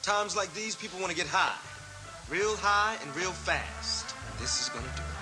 Times like these, people want to get high. Real high and real fast. And this is gonna do it.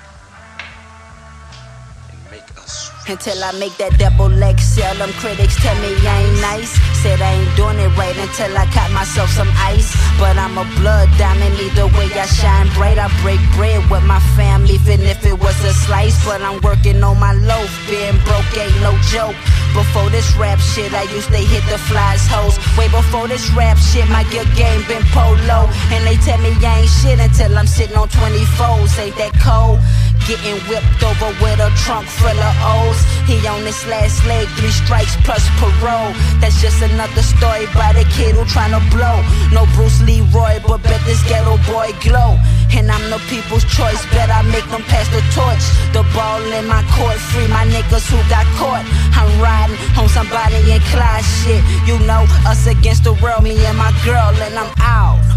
And make us until I make that double XL. Them critics tell me I ain't nice. Said I ain't doing it right until I caught myself some ice. But I'm a blood diamond, either way I shine bright. I break bread with my family, even if it was a slice. But I'm working on my loaf, being broke ain't no joke. Before this rap shit, I used to hit the flies hoes. Way before this rap shit, my gear game been polo. And they tell me I ain't shit until I'm sitting on 24s. Ain't that cold? Getting whipped over with a trunk full of O's. He on this last leg, 3 strikes plus parole. That's just another story about a kid who tryna blow. No Bruce Leroy, but bet this ghetto boy glow. And I'm the people's choice, bet I make them pass the torch. The ball in my court, free my niggas who got caught. I'm riding on somebody in Clyde shit. You know, us against the world, me and my girl, and I'm out.